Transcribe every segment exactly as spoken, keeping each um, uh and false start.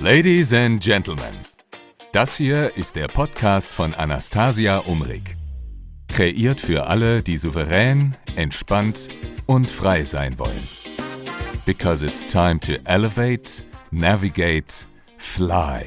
Ladies and Gentlemen, das hier ist der Podcast von Anastasia Umrig. Kreiert für alle, die souverän, entspannt und frei sein wollen. Because it's time to elevate, navigate, fly.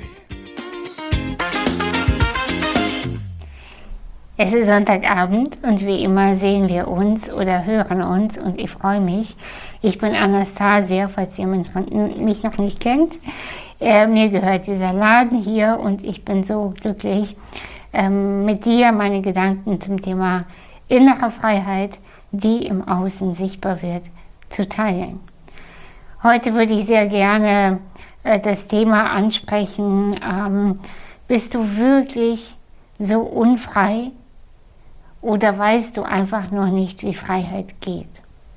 Es ist Sonntagabend und wie immer sehen wir uns oder hören uns und ich freue mich. Ich bin Anastasia, falls jemand mich noch nicht kennt. Äh, mir gehört dieser Laden hier und ich bin so glücklich, ähm, mit dir meine Gedanken zum Thema innere Freiheit, die im Außen sichtbar wird, zu teilen. Heute würde ich sehr gerne äh, das Thema ansprechen, ähm, bist du wirklich so unfrei? Oder weißt du einfach noch nicht, wie Freiheit geht?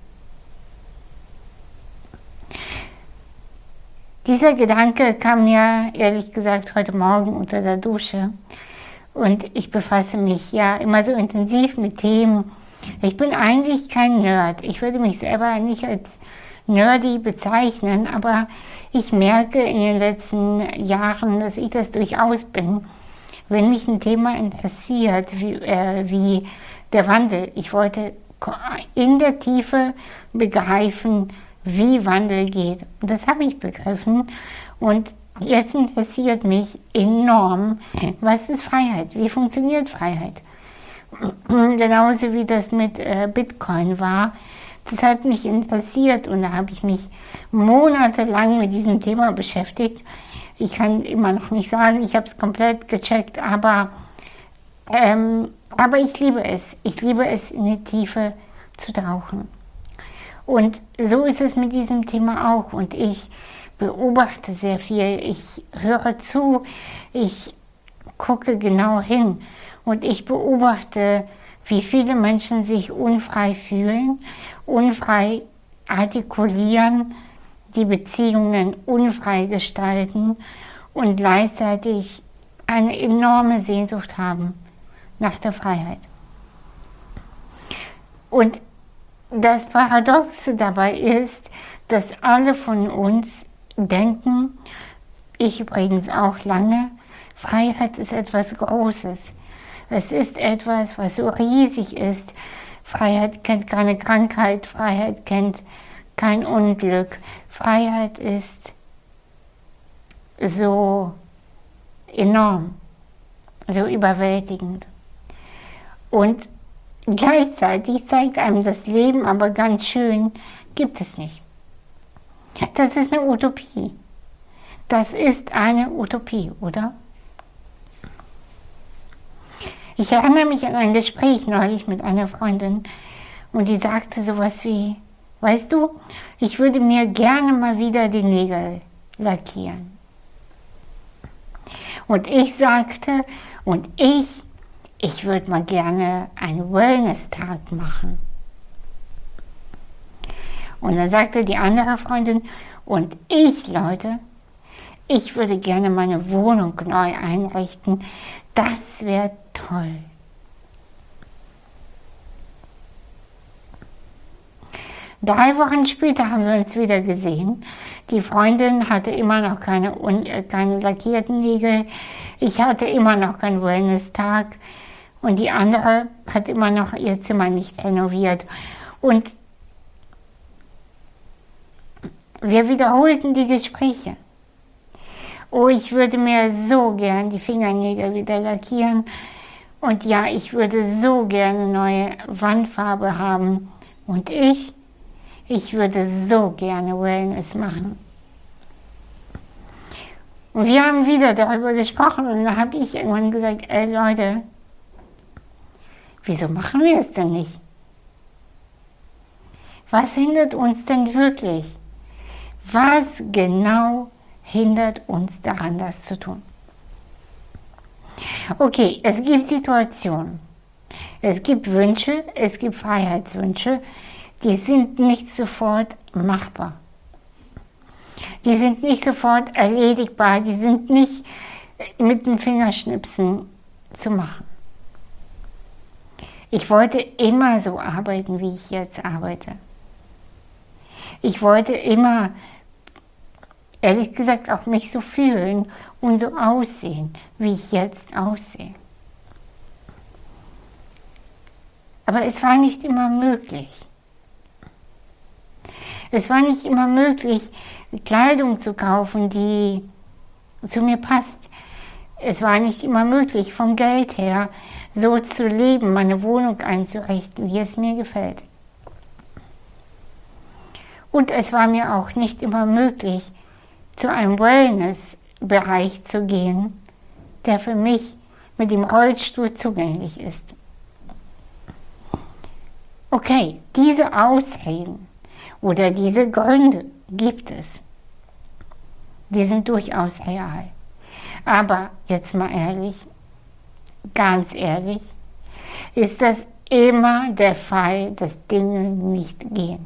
Dieser Gedanke kam mir ehrlich gesagt heute Morgen unter der Dusche. Und ich befasse mich ja immer so intensiv mit Themen. Ich bin eigentlich kein Nerd. Ich würde mich selber nicht als nerdy bezeichnen, aber ich merke in den letzten Jahren, dass ich das durchaus bin. Wenn mich ein Thema interessiert, wie, äh, wie der Wandel, ich wollte in der Tiefe begreifen, wie Wandel geht. Und das habe ich begriffen. Und jetzt interessiert mich enorm, was ist Freiheit? Wie funktioniert Freiheit? Genauso wie das mit äh, Bitcoin war. Das hat mich interessiert und da habe ich mich monatelang mit diesem Thema beschäftigt. Ich kann immer noch nicht sagen, ich habe es komplett gecheckt, aber, ähm, aber ich liebe es. Ich liebe es, in die Tiefe zu tauchen. Und so ist es mit diesem Thema auch. Und ich beobachte sehr viel, ich höre zu, ich gucke genau hin. Und ich beobachte, wie viele Menschen sich unfrei fühlen, unfrei artikulieren, die Beziehungen unfrei gestalten und gleichzeitig eine enorme Sehnsucht haben nach der Freiheit. Und das Paradoxe dabei ist, dass alle von uns denken, ich übrigens auch lange, Freiheit ist etwas Großes. Es ist etwas, was so riesig ist. Freiheit kennt keine Krankheit, Freiheit kennt kein Unglück. Freiheit ist so enorm, so überwältigend. Und gleichzeitig zeigt einem das Leben aber ganz schön, gibt es nicht. Das ist eine Utopie. Das ist eine Utopie, oder? Ich erinnere mich an ein Gespräch neulich mit einer Freundin und die sagte sowas wie, weißt du, ich würde mir gerne mal wieder die Nägel lackieren. Und ich sagte, und ich, ich würde mal gerne einen Wellness-Tag machen. Und dann sagte die andere Freundin, und ich, Leute, ich würde gerne meine Wohnung neu einrichten. Das wäre toll. Drei Wochen später haben wir uns wieder gesehen. Die Freundin hatte immer noch keine, keine lackierten Nägel. Ich hatte immer noch keinen Wellness-Tag. Und die andere hat immer noch ihr Zimmer nicht renoviert. Und wir wiederholten die Gespräche. Oh, ich würde mir so gern die Fingernägel wieder lackieren. Und ja, ich würde so gerne neue Wandfarbe haben. Und ich, ich würde so gerne Wellness machen. Und wir haben wieder darüber gesprochen und da habe ich irgendwann gesagt, ey Leute, wieso machen wir es denn nicht? Was hindert uns denn wirklich? Was genau hindert uns daran, das zu tun? Okay, es gibt Situationen, es gibt Wünsche, es gibt Freiheitswünsche, die sind nicht sofort machbar. Die sind nicht sofort erledigbar, die sind nicht mit dem Fingerschnipsen zu machen. Ich wollte immer so arbeiten, wie ich jetzt arbeite. Ich wollte immer ehrlich gesagt auch mich so fühlen und so aussehen, wie ich jetzt aussehe. Aber es war nicht immer möglich. Es war nicht immer möglich, Kleidung zu kaufen, die zu mir passt. Es war nicht immer möglich, vom Geld her so zu leben, meine Wohnung einzurichten, wie es mir gefällt. Und es war mir auch nicht immer möglich, zu einem Wellness-Bereich zu gehen, der für mich mit dem Rollstuhl zugänglich ist. Okay, diese Ausreden oder diese Gründe gibt es. Die sind durchaus real. Aber jetzt mal ehrlich, ganz ehrlich, ist das immer der Fall, dass Dinge nicht gehen.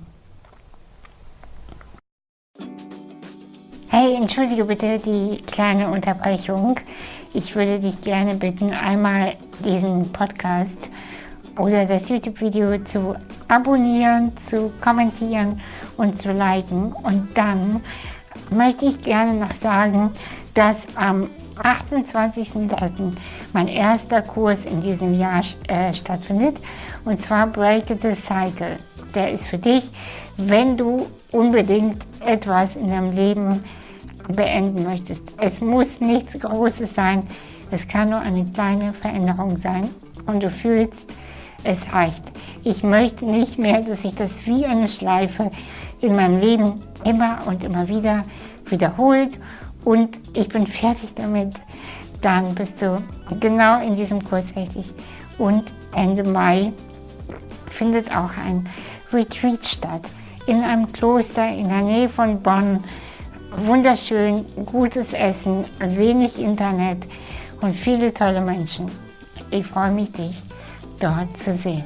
Hey, entschuldige bitte die kleine Unterbrechung. Ich würde dich gerne bitten, einmal diesen Podcast oder das YouTube-Video zu abonnieren, zu kommentieren und zu liken. Und dann möchte ich gerne noch sagen, dass am achtundzwanzigsten dritten mein erster Kurs in diesem Jahr äh, stattfindet, und zwar Break the Cycle. Der ist für dich, wenn du unbedingt etwas in deinem Leben beenden möchtest. Es muss nichts Großes sein, es kann nur eine kleine Veränderung sein und du fühlst, es reicht. Ich möchte nicht mehr, dass sich das wie eine Schleife in meinem Leben immer und immer wieder wiederholt, und ich bin fertig damit. Dann bist du genau in diesem Kurs richtig. Und Ende Mai findet auch ein Retreat statt in einem Kloster in der Nähe von Bonn. Wunderschön, gutes Essen, wenig Internet und viele tolle Menschen. Ich freue mich, dich dort zu sehen.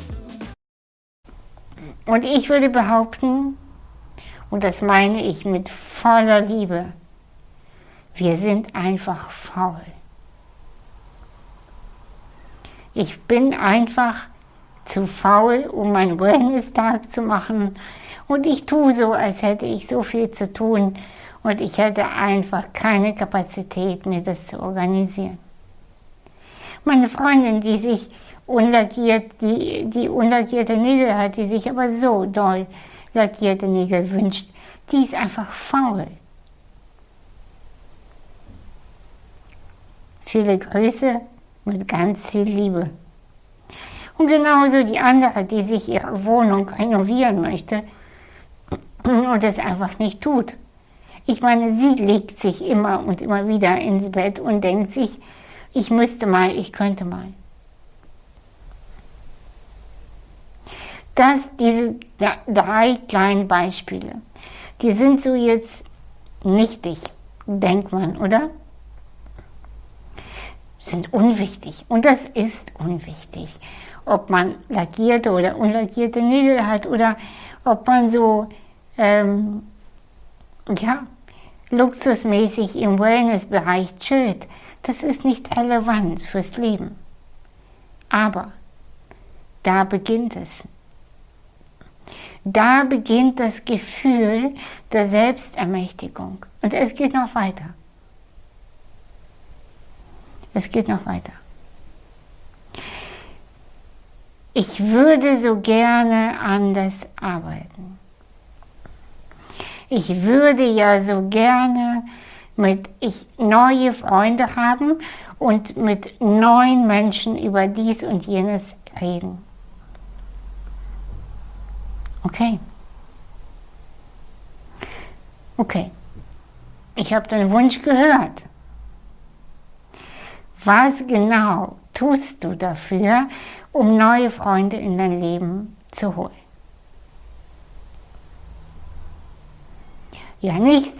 Und ich würde behaupten, und das meine ich mit voller Liebe, wir sind einfach faul. Ich bin einfach zu faul, um meinen Wellness-Tag zu machen, und ich tue so, als hätte ich so viel zu tun und ich hätte einfach keine Kapazität, mir das zu organisieren. Meine Freundin, die sich unlackiert, die, die unlackierte Nägel hat, die sich aber so doll lackierte Nägel wünscht, die ist einfach faul. Viele Grüße mit ganz viel Liebe. Und genauso die andere, die sich ihre Wohnung renovieren möchte und es einfach nicht tut. Ich meine, sie legt sich immer und immer wieder ins Bett und denkt sich, ich müsste mal, ich könnte mal. Das, diese drei kleinen Beispiele, die sind so jetzt nichtig, denkt man, oder? Sind unwichtig, und das ist unwichtig, ob man lackierte oder unlackierte Nägel hat oder ob man so ähm, ja, luxusmäßig im Wellnessbereich chillt. Das ist nicht relevant fürs Leben. Aber da beginnt es. Da beginnt das Gefühl der Selbstermächtigung. Und es geht noch weiter. Es geht noch weiter. Ich würde so gerne anders arbeiten. Ich würde ja so gerne mit ich neue Freunde haben und mit neuen Menschen über dies und jenes reden. Okay. Okay. Ich habe deinen Wunsch gehört. Was genau tust du dafür, um neue Freunde in dein Leben zu holen? Ja, nichts.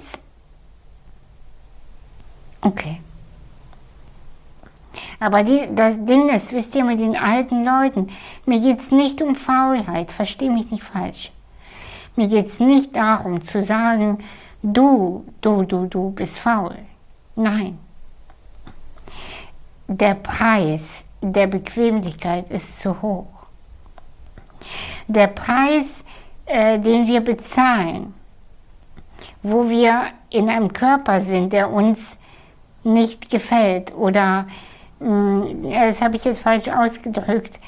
Okay. Aber die, das Ding ist, wisst ihr, mit den alten Leuten, mir geht es nicht um Faulheit, versteh mich nicht falsch. Mir geht es nicht darum zu sagen, du, du, du, du bist faul. Nein. Der Preis der Bequemlichkeit ist zu hoch. Der Preis, äh, den wir bezahlen, wo wir in einem Körper sind, der uns nicht gefällt oder, mh, das habe ich jetzt falsch ausgedrückt,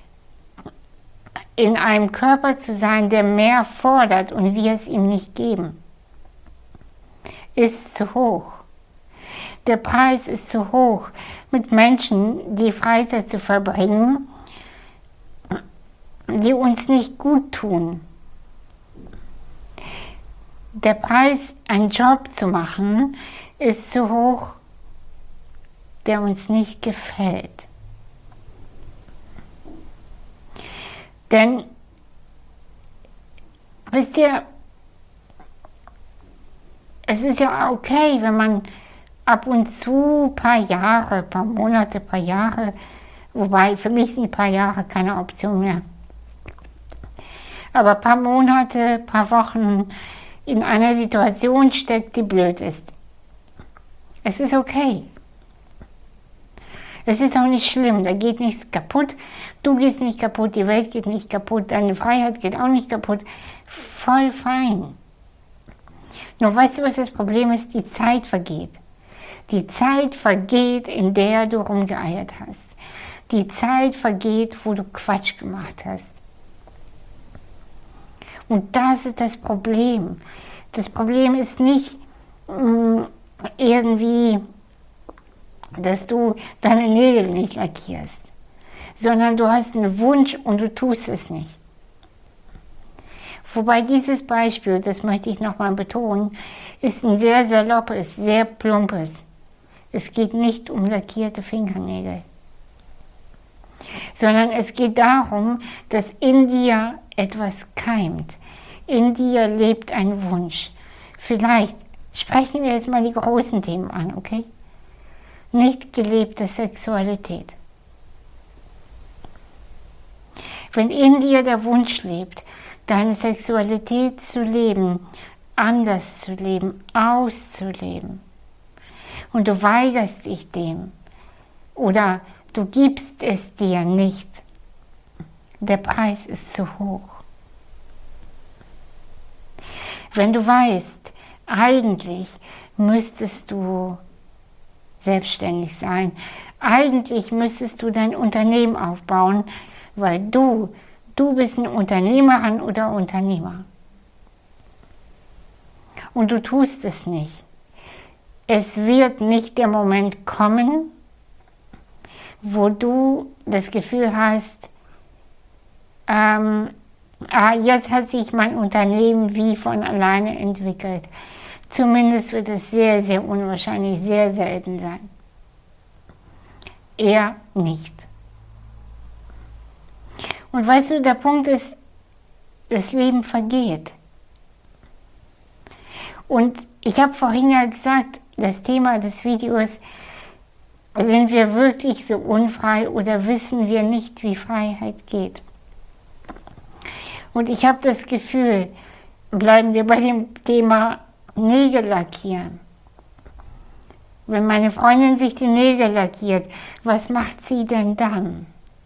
in einem Körper zu sein, der mehr fordert und wir es ihm nicht geben, ist zu hoch. Der Preis ist zu hoch, mit Menschen die Freizeit zu verbringen, die uns nicht gut tun. Der Preis, einen Job zu machen, ist zu hoch, der uns nicht gefällt. Denn, wisst ihr, es ist ja okay, wenn man ab und zu ein paar Jahre, ein paar Monate, ein paar Jahre, wobei für mich sind ein paar Jahre keine Option mehr, aber ein paar Monate, ein paar Wochen in einer Situation steckt, die blöd ist. Es ist okay. Es ist auch nicht schlimm, da geht nichts kaputt, du gehst nicht kaputt, die Welt geht nicht kaputt, deine Freiheit geht auch nicht kaputt. Voll fein. Nur weißt du, was das Problem ist? Die Zeit vergeht. Die Zeit vergeht, in der du rumgeeiert hast. Die Zeit vergeht, wo du Quatsch gemacht hast. Und das ist das Problem. Das Problem ist nicht mh, irgendwie, dass du deine Nägel nicht lackierst, sondern du hast einen Wunsch und du tust es nicht. Wobei dieses Beispiel, das möchte ich nochmal betonen, ist ein sehr saloppes, sehr plumpes. Es geht nicht um lackierte Fingernägel, sondern es geht darum, dass in dir etwas keimt. In dir lebt ein Wunsch. Vielleicht sprechen wir jetzt mal die großen Themen an, okay? Nicht gelebte Sexualität. Wenn in dir der Wunsch lebt, deine Sexualität zu leben, anders zu leben, auszuleben, und du weigerst dich dem oder du gibst es dir nicht, der Preis ist zu hoch. Wenn du weißt, eigentlich müsstest du selbstständig sein, eigentlich müsstest du dein Unternehmen aufbauen, weil du, du bist eine Unternehmerin oder Unternehmer. Und du tust es nicht. Es wird nicht der Moment kommen, wo du das Gefühl hast, ähm, ah, jetzt hat sich mein Unternehmen wie von alleine entwickelt. Zumindest wird es sehr, sehr unwahrscheinlich, sehr selten sein. Eher nicht. Und weißt du, der Punkt ist, das Leben vergeht. Und ich habe vorhin ja gesagt, das Thema des Videos, sind wir wirklich so unfrei oder wissen wir nicht, wie Freiheit geht? Und ich habe das Gefühl, bleiben wir bei dem Thema Nägel lackieren. Wenn meine Freundin sich die Nägel lackiert, was macht sie denn dann?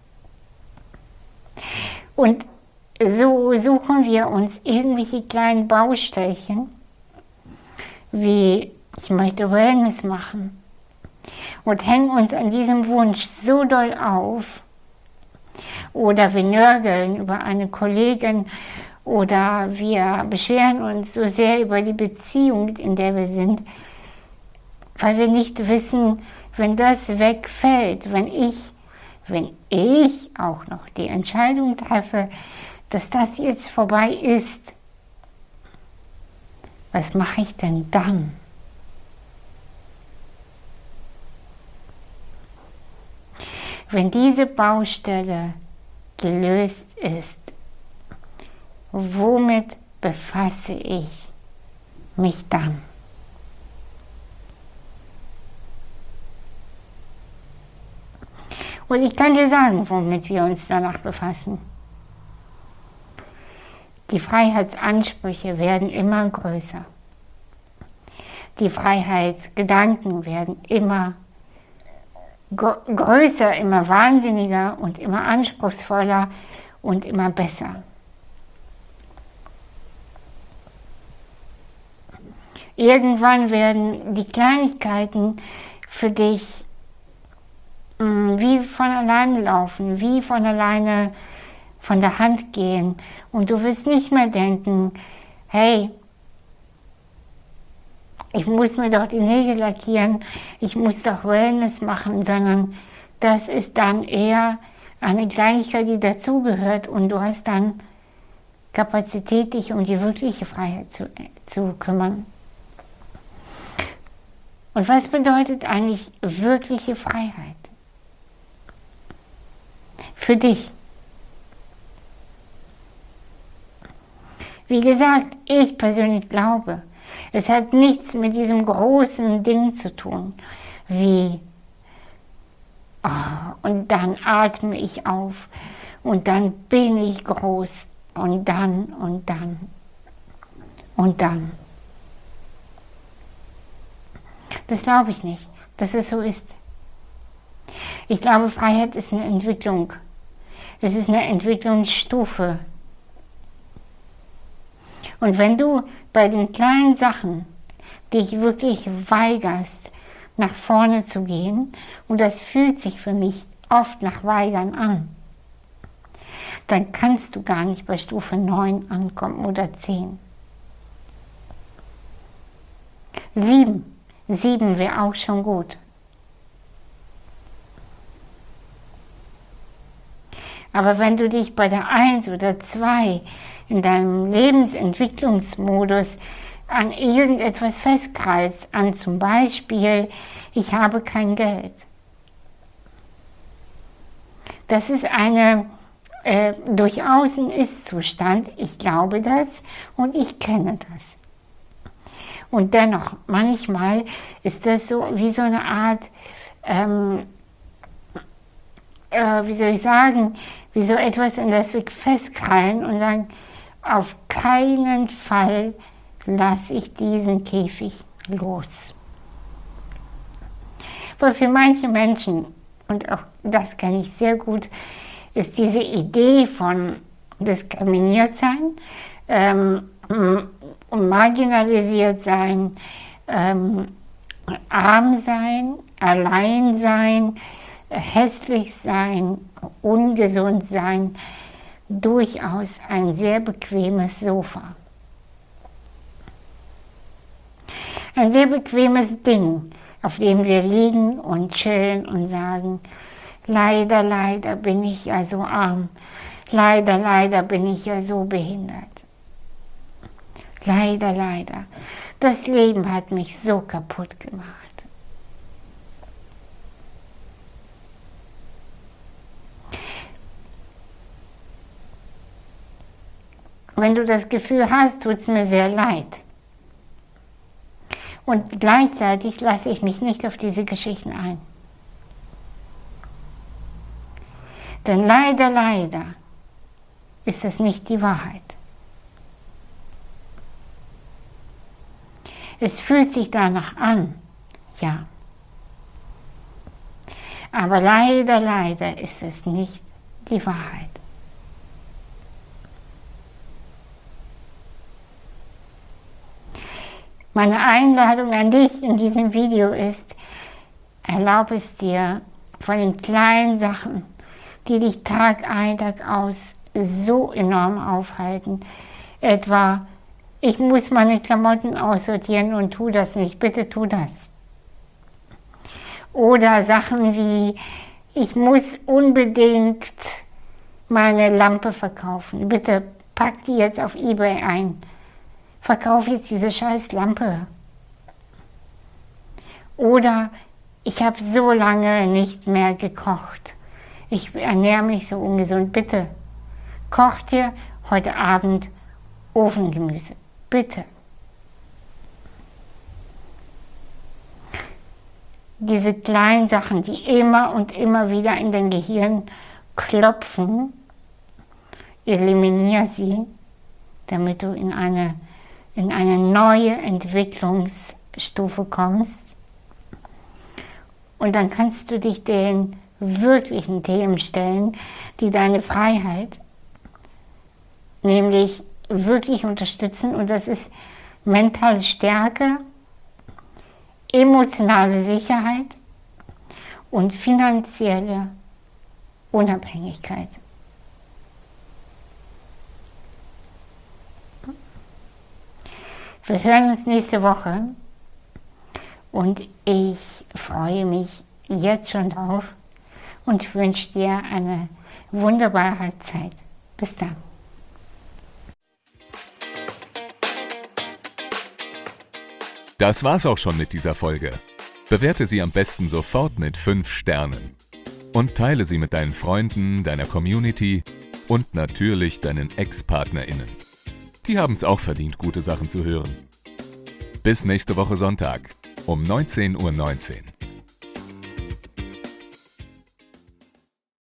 Und so suchen wir uns irgendwelche kleinen Baustellchen, wie ich möchte Wellness machen, und hängen uns an diesem Wunsch so doll auf. Oder wir nörgeln über eine Kollegin oder wir beschweren uns so sehr über die Beziehung, in der wir sind, weil wir nicht wissen, wenn das wegfällt, wenn ich, wenn ich auch noch die Entscheidung treffe, dass das jetzt vorbei ist, was mache ich denn dann? Wenn diese Baustelle gelöst ist, womit befasse ich mich dann? Und ich kann dir sagen, womit wir uns danach befassen. Die Freiheitsansprüche werden immer größer. Die Freiheitsgedanken werden immer größer, immer wahnsinniger und immer anspruchsvoller und immer besser. Irgendwann werden die Kleinigkeiten für dich mh, wie von alleine laufen, wie von alleine von der Hand gehen. Und du wirst nicht mehr denken, hey, ich muss mir doch die Nägel lackieren, ich muss doch Wellness machen, sondern das ist dann eher eine Kleinigkeit, die dazugehört, und du hast dann Kapazität, dich um die wirkliche Freiheit zu, zu kümmern. Und was bedeutet eigentlich wirkliche Freiheit? Für dich. Wie gesagt, ich persönlich glaube, es hat nichts mit diesem großen Ding zu tun, wie oh, und dann atme ich auf und dann bin ich groß und dann und dann und dann. Das glaube ich nicht, dass es so ist. Ich glaube, Freiheit ist eine Entwicklung. Es ist eine Entwicklungsstufe. Und wenn du bei den kleinen Sachen dich wirklich weigerst, nach vorne zu gehen, und das fühlt sich für mich oft nach Weigern an, dann kannst du gar nicht bei Stufe neun ankommen oder zehn. sieben. sieben wäre auch schon gut. Aber wenn du dich bei der eins oder zwei in deinem Lebensentwicklungsmodus an irgendetwas festkreist, an zum Beispiel, ich habe kein Geld. Das ist eine äh, durchaus ein Ist-Zustand, ich glaube das und ich kenne das. Und dennoch, manchmal ist das so wie so eine Art, ähm, äh, wie soll ich sagen, wie so etwas, in das wir festkrallen und sagen, auf keinen Fall lasse ich diesen Käfig los. Aber für manche Menschen, und auch das kenne ich sehr gut, ist diese Idee von diskriminiert sein, ähm, marginalisiert sein, ähm, arm sein, allein sein, hässlich sein, ungesund sein, durchaus ein sehr bequemes Sofa. Ein sehr bequemes Ding, auf dem wir liegen und chillen und sagen, leider, leider bin ich ja so arm, leider, leider bin ich ja so behindert. Leider, leider. Das Leben hat mich so kaputt gemacht. Wenn du das Gefühl hast, tut es mir sehr leid. Und gleichzeitig lasse ich mich nicht auf diese Geschichten ein. Denn leider, leider ist das nicht die Wahrheit. Es fühlt sich danach an, ja. Aber leider, leider ist es nicht die Wahrheit. Meine Einladung an dich in diesem Video ist, erlaube es dir, von den kleinen Sachen, die dich Tag ein, Tag aus so enorm aufhalten, etwa, ich muss meine Klamotten aussortieren und tu das nicht, bitte tu das. Oder Sachen wie, ich muss unbedingt meine Lampe verkaufen, bitte pack die jetzt auf eBay ein. Verkauf jetzt diese scheiß Lampe. Oder ich habe so lange nicht mehr gekocht. Ich ernähre mich so ungesund. Bitte, koch dir heute Abend Ofengemüse. Bitte. Diese kleinen Sachen, die immer und immer wieder in dein Gehirn klopfen, eliminiere sie, damit du in eine in eine neue Entwicklungsstufe kommst. Und dann kannst du dich den wirklichen Themen stellen, die deine Freiheit nämlich wirklich unterstützen. Und das ist mentale Stärke, emotionale Sicherheit und finanzielle Unabhängigkeit. Wir hören uns nächste Woche und ich freue mich jetzt schon drauf und wünsche dir eine wunderbare Zeit. Bis dann. Das war's auch schon mit dieser Folge. Bewerte sie am besten sofort mit fünf Sternen. Und teile sie mit deinen Freunden, deiner Community und natürlich deinen Ex-PartnerInnen. Die haben's auch verdient, gute Sachen zu hören. Bis nächste Woche Sonntag um neunzehn Uhr neunzehn.